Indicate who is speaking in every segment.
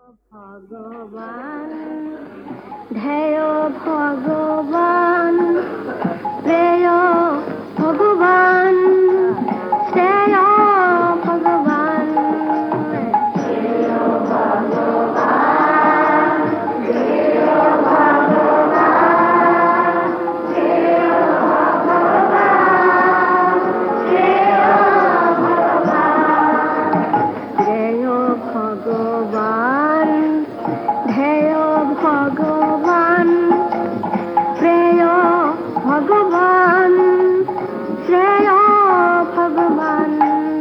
Speaker 1: ভগবান ধ্যায় ভগবান প্রেয় ভগবান শ্রেয় ভগবান ভগবান ধ্যায় ভগবান প্রেয় ভগবান শ্রেয় ভগবান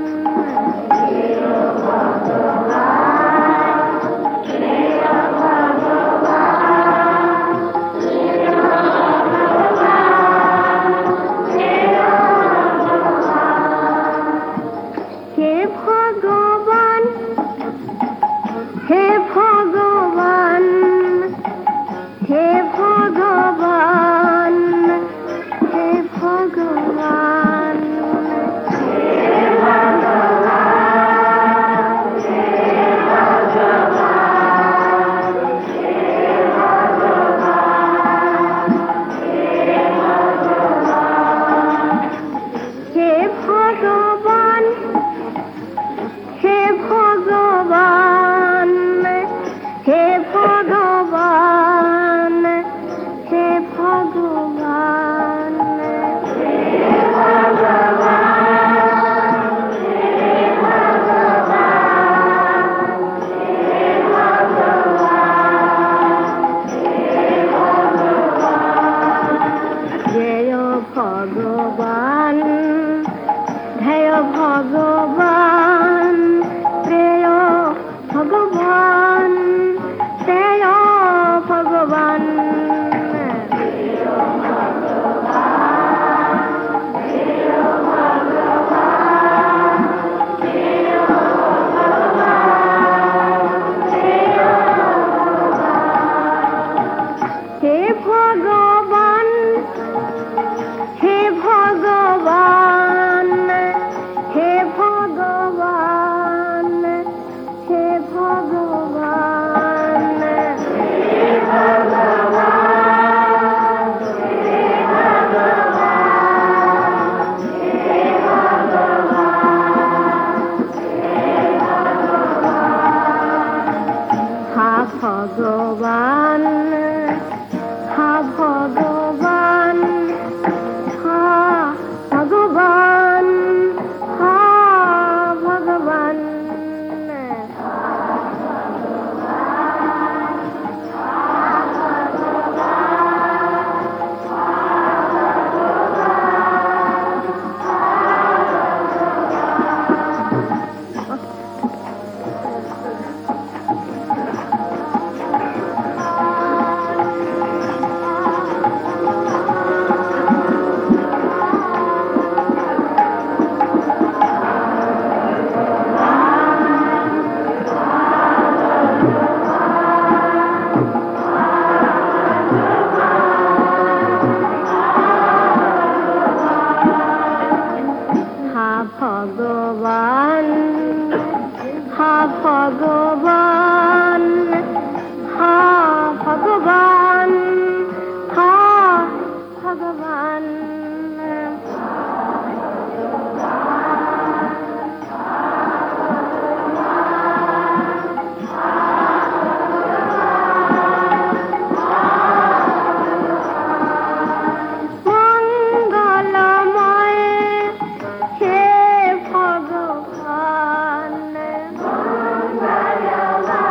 Speaker 1: হে ভগবান হে ভগবান হে ভগবান হে ভগবান হে ভগবান হে ভগবান হে ভগবান হে ভগবান জয় ভগবান ধ্যায় ভগবান প্রেয় ভগবান শ্রেয় ভগবান হে ভগবান হে ভগবান হে ভগবান হে ভগবান হা ভগবান হা ভগবান হা ভগবান হা ভগবান হা ভগবান হা ভগবান হা ভগবান হা ভগবান মঙ্গলময় হে ভগবান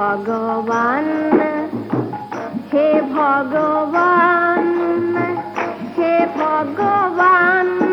Speaker 1: ভগবান হে ভগবান হে ভগবান